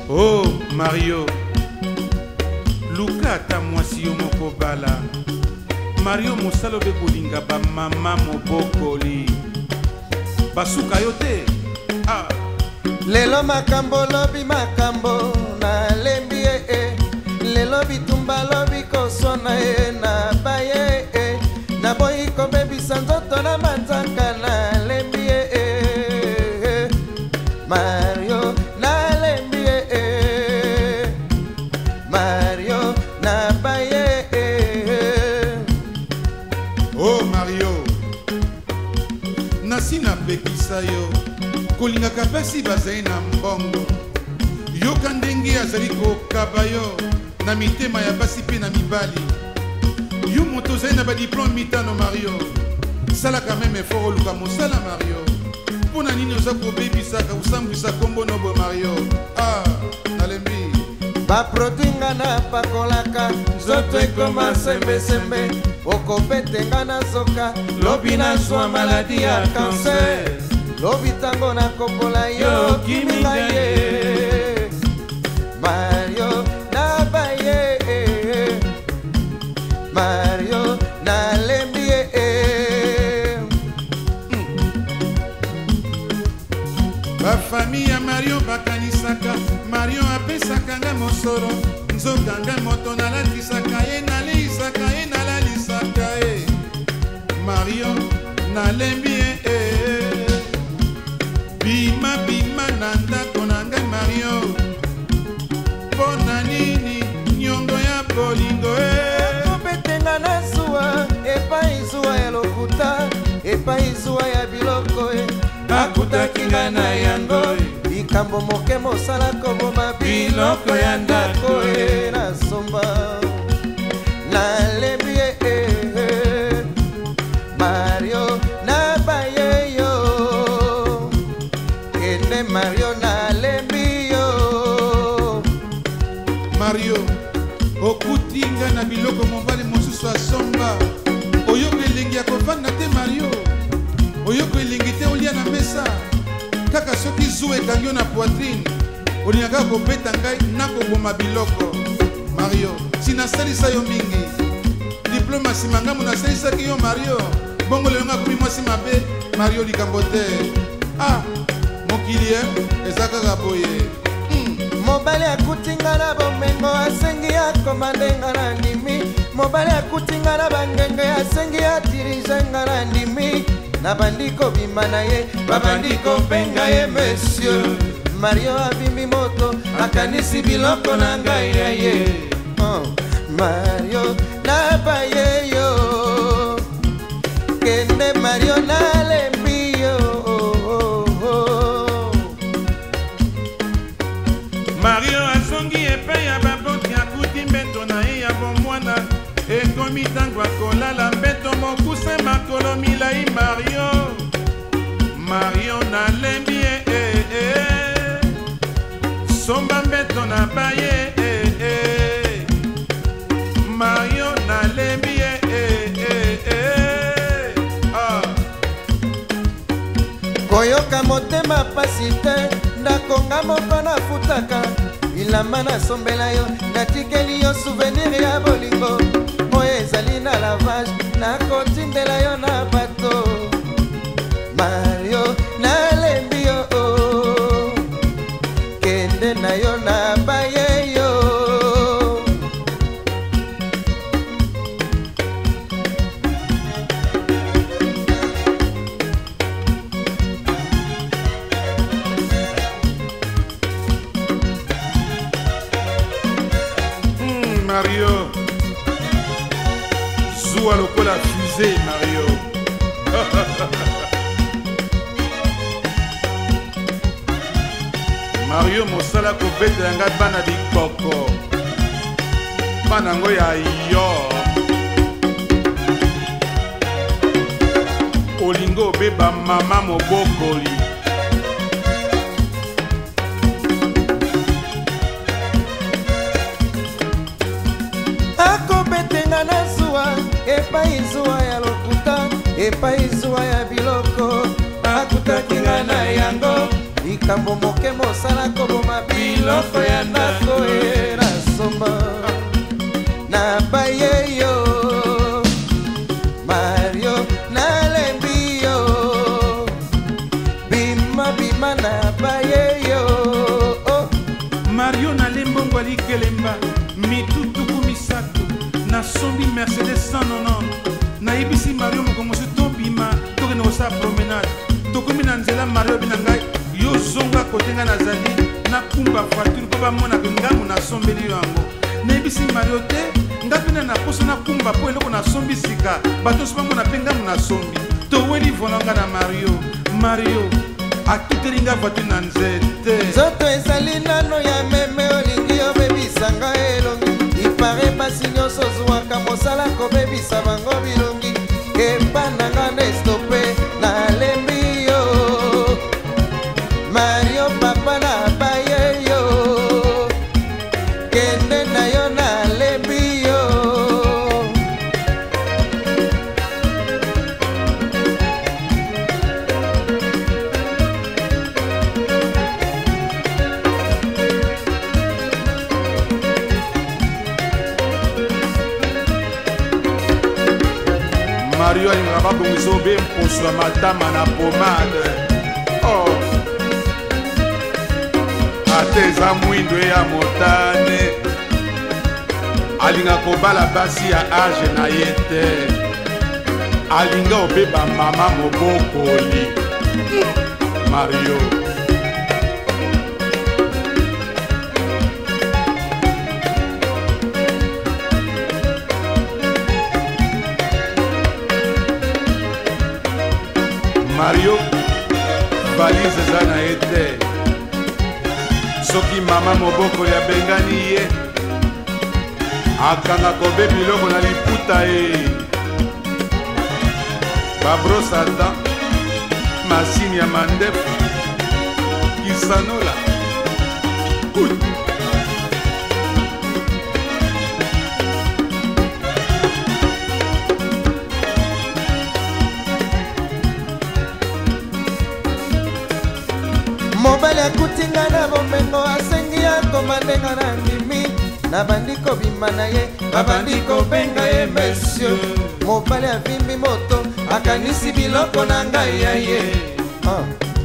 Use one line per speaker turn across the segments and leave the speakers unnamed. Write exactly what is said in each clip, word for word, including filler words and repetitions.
Oh Mario, luka ta mwasi yo moko bala. Mario mosalo be kolinga ba mama mobokoli. Basuka yo te. Ah.
Lelo makambo lobi makambo na lembi e e. Lelo bitumba lobi kosona e na baye e. Na boyi ko bebi sanzoto na manzaka na lembi e e. Mario na lembi e e. Mario na baye e.
Oh Mario, nasi na pekisa yo. Kolinga kapesi bazai na mbongo. Yo kandenge azali kokaba yo na mitema ya basi pe na mibali. Yo moto zai na ba diplôme mitano Mario. Sala quand même effort luka mosala Mario. Pona nini oza kobebisaka usambwisa kombo nobo Mario. Ah, nalembi.
Ba produinga na pakolaka zoto ekoma sembe sembe. Okopetenga na soka lobi na zwa maladi ya cancer. Lobi tango na kopola yo kiminga ye. Mario na baye Mario na lembi e.
Ba famille ya Mario bakanisaka. Mario apesaka nga mosoro. Nzoka nga moto nalatisaka ye naleisaka ye nalalisaka ye. Mario na lembi e. Bima bima nanda konanga Mario. Pona nini nyongo ya bolingo e.
Kopetenga na zuwa epa izuwa ya lokuta. Epa izuwa ya biloko e.
Akuta kinga na yango e.
Likambo moke mosala koboma biloko ya ndako e. Na somba na lembi e. Mario na baye yo. Mario na lembi yo.
Mario okutinga na biloko mobali mosusu asomba. Oyoko elengi ya kovanda te Mario. Oyoko elengi te olia na mesa. Kaka soki zuwa ekangi yo na poitrine olingaka kobeta ngai nakoboma biloko. Mario sinasalisa yo mingi. Diplôme asima ngambo nasalisaki yo Mario. Bongo lelo nga komi mwasi mabe Mario likambo te. Ah, mokili ezaka kaboye.
Mobali akutinga na bomengo asengi akoma ndenga na ndimi. Mobali akutinga na bangenge asengi atirizenga na ndimi. Na bandiko bima na ye babandiko penga ye monsieur. Mario abimbi moto akanisi biloko na ngai ya ye. Oh, Mario na baye yo. Kende Mario na lembi yo.
Mario asongi epe ya baboti akuti mbeto na ye ya bomwana. Ekomi tango akolala mbeto mokuse makolo milai Mario. Mario na lembi e e e. Somba mbeto na baye e e. Mario na lembi e e e e. Ah.
Koyoka motema pasi te. Ndakonga moko na futaka. Ilamba na sombela yo. Natikeli yo souvenir ya bolingo. Moye ezali na lavage. Nakotindela yo na bato. Mario na lembi yo. Kende na yo na baye yo.
Mario Zoua lokola fusée Mario. Mario mosala kobetela ngai bana bikoko bana ngo ya yo. Olingo obeba mama mobokoli.
Akobetenga na zuwa epai zuwa ya lokuta. Epai zuwa ya biloko akutakinga na yango. makambo moke mosala koboma biloko ya ndako e nasomba nabaye yo Mario nalembi yo bima bima nabaye yo oh.
Mario nalembongo alikelemba mitutuku misato nasombi Mercedes cent quatre-vingt-dix nayebisi Mario mokomosi tobima tokende kosala promenade tokomi na nzela Mario bina ngai yo zonga kote ngai nazali nakumba voiture mpo bamonaka ngambo nasombeli yo yango nayebisi Mario te nga mpena na poso nakumba mpo eloko nasombi sika bato nyonso bamona mpe ngambo nasombi toweli volonga na Mario Mario akiteli nga voiture na nzete
nzoto ezali nano ya meme olingi obebisanga elongi ipare basi nyonso ozwaka mosala kobebisa bango bilongi kepa nanga nestope nalembi yo Mario papa nabaye yo kende na yo nalembi yo
Mario alingaka babongisa obe mposo ya matama na pomade oh. Ate eza mwindo ya motane alinga kobala basi ya age na ye te alinga obeba mama mobokoli Mario Mario valise eza na ye te soki mama mobokoli abengani ye akanga kobe biloko na liputa ye babrosa dan masini ya mandefu kisanola Good.
mobali akutinga na bomengo asengi akoma ndenga na ndimi na bandiko bima na ye babandi kobenga ye monsieur mobali avimbi moto akanisi biloko na ngai ya ye oh.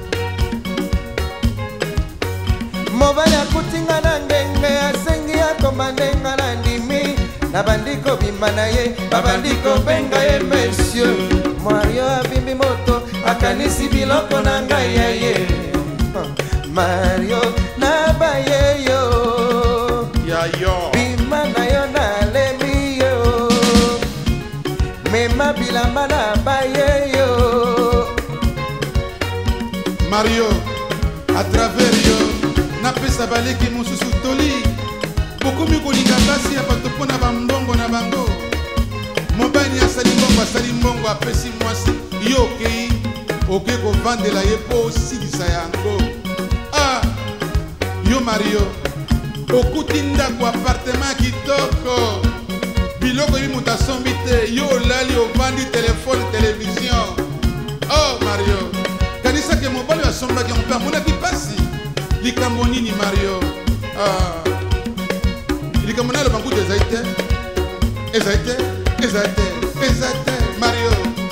mobali akutinga na ngenge asengi akoma ndenga na ndimi na bandiko bima na ye babandi kobenga ye monsieur Mario avimbi moto akanisi biloko na ngai ya ye Mario nabaye yo
ya yo
bima na yo nalembi yo mema bilamba nabaye yo
Mario à travers yo napesa baleki mosusu toli bokomi kolinga basi ya bato mpo na bambongo na bango mobali asali mbongo asali mbongo apesi mwasi yo okei oke kovandela ye mpo osilisa yango ah yo Mario okuti ndako apartement kitoko biloko yebi moto asombi te yo olali ovandi telefone television oh Mario kanisake mobali asombaki mpe amonaki pasi likambo nini Mario ah likambo naloba nkutu ezali te ezali te ezali te ezali te Mario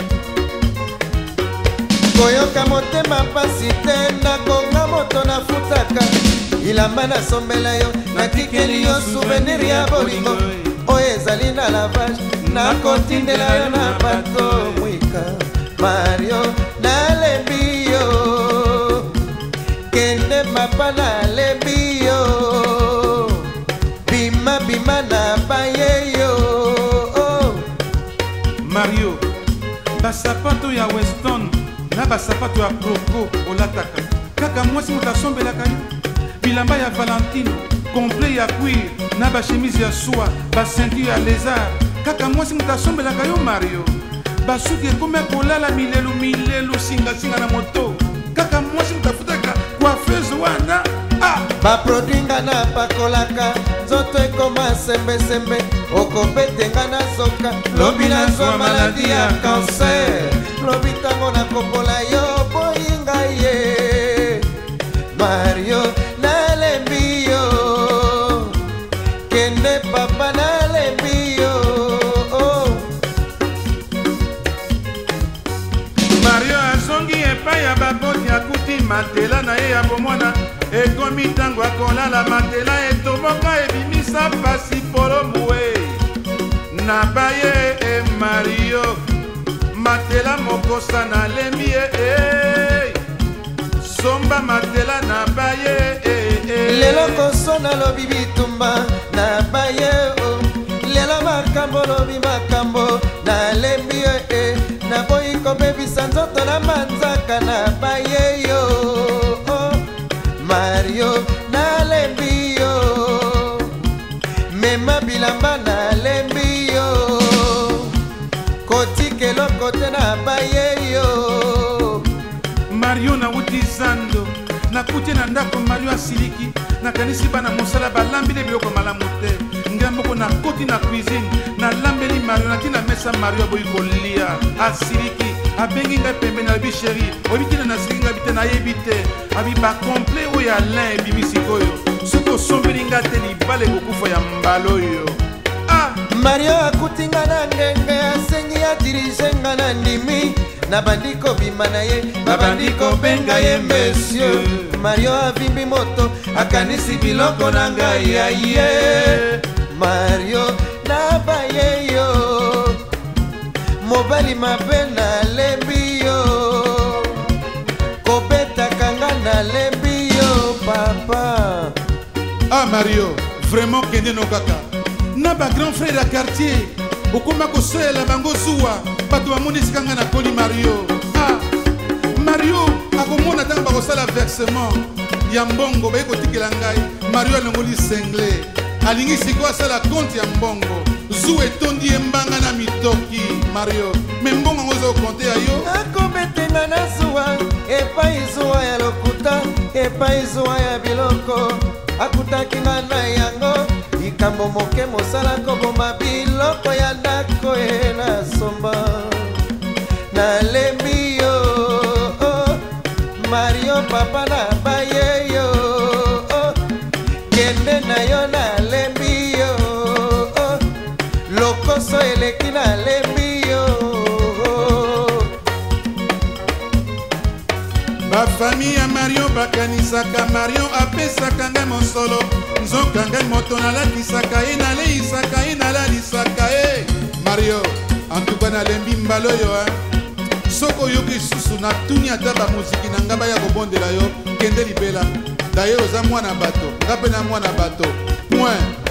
koyoka motema pasi te nakonga moto nafutaka ilamba nasombela yo natikeli yo souvenir ya bolingo oyo ezali na lavage nakotindela yo na bato mwika Mario nalembi yo kende mapa nalembi yo bima bima nabaye yo oh.
Mario basapato ya Weston na basapato ya Croco olataka kaka mwasi moto asombelaka yo bilamba ya Valentino complet ya cuir na bachemise ya soie basentire ya lézard kaka mwasi moto asombelaka yo Mario basuki ekoma kolala milelu milelu singasinga na moto kaka mwasi moto afutaka coiffeuse wana ah
baproduit nga napakolaka nzoto ekoma sembesembe okobetenga na zoka lobi nazwa maladi ya kanser lobi ntango nakopola yo boyinga ye
ya baboti akuti matela na ye ya bomwana ekomi ntango akolala matela etoboka ebimisa pasi polo bue na baye e Mario matela mokosa na lembi ye e somba matela na baye e
lelo kosona lobi bitumba na baye o lelo makambo lobi makambo na lembi e na boyi kobebisa nzoto na manzaka na baye yo oh, Mario na lembi yo mema bilamba na lembi yo kotikelo kote na baye yo
Mario na wuti zando nakuti na ndako Mario asiliki nakanisi bana mosala balambile biloko malamu te ngamboko na koti na cuisine na lambeli Mario na tina mesa Mario aboyi kolia asiliki abengi ngai pembeni abi sheri obitina na siliki ngai bite na yebi te abi bakomple oyo alain ebimi sikoyo soki osombeli nga te libala ekokufa ya mbala oyo ah!
Mario akutinga na ngenge asengi adirige nga na ndimi na bandiko bima na ye babandiko benga ye monsieur Mario avimbi moto akanisi biloko na ngai ya ye Mario na baye yo mobali mabe na lembi yo kobetaka nga na lembi yo papa
ah Mario vraiment kende no kaka na ba grand frère ya quartier okoma kosoyela bango zuwa bato bamonisika nga na koli Mario ah Mario akomona ntango bakosala versement ya mbongo baye kotikela ngai Mario alongoli sengle alingi sikoyo asala konte ya mbongo zu etondi ye mbanga na mitoki Mario me mbongo yango oza okonte ya yo
akobetenga na zuwa epai zuwa ya lokuta epai zuwa ya biloko akutaki nga na yango likambo moke mosala koboma biloko ya ndako ye na somba na lembi yo oh, Mario papa na baye yo oh, kende na yo na lembi yo oh, lokoso eleki na lembi yo oh.
bafami ya Mario bakanisaka Mario apesaka ngai mosolo nzoka ngai moto nalakisaka ye naleisaka ye nalalisaka ye Mario antuka nalembi mbala oyo soki oyoki susu natuni ata bamuziki na ngai baya kobondela yo kende libela daye oza mwana bato nga mpe na mwana bato point